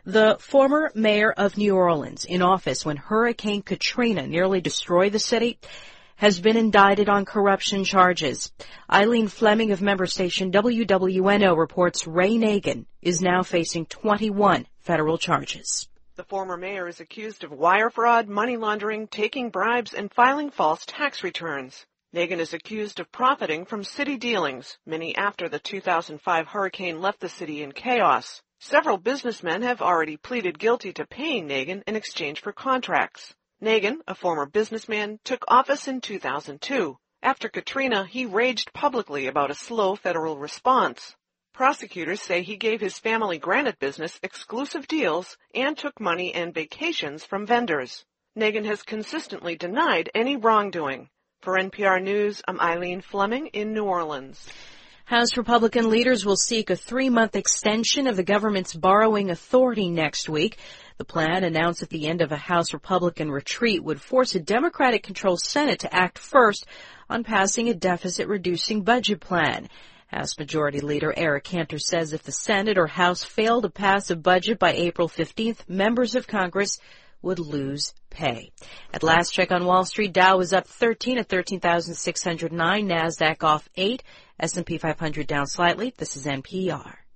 The former mayor of New Orleans, in office when Hurricane Katrina nearly destroyed the city, has been indicted on corruption charges. Eileen Fleming of member station WWNO reports Ray Nagin is now facing 21 federal charges. The former mayor is accused of wire fraud, money laundering, taking bribes, and filing false tax returns. Nagin is accused of profiting from city dealings, many after the 2005 hurricane left the city in chaos. Several businessmen have already pleaded guilty to paying Nagin in exchange for contracts. Nagin, a former businessman, took office in 2002. After Katrina, he raged publicly about a slow federal response. Prosecutors say he gave his family granite business exclusive deals and took money and vacations from vendors. Nagin has consistently denied any wrongdoing. For NPR News, I'm Eileen Fleming in New Orleans. House Republican leaders will seek a 3-month extension of the government's borrowing authority next week. The plan, announced at the end of a House Republican retreat, would force a Democratic-controlled Senate to act first on passing a deficit-reducing budget plan. House Majority Leader Eric Cantor says if the Senate or House fail to pass a budget by April 15th, members of Congress would lose pay. At last check on Wall Street, Dow was up 13 at 13,609, NASDAQ off 8, S&P 500 down slightly. This is NPR.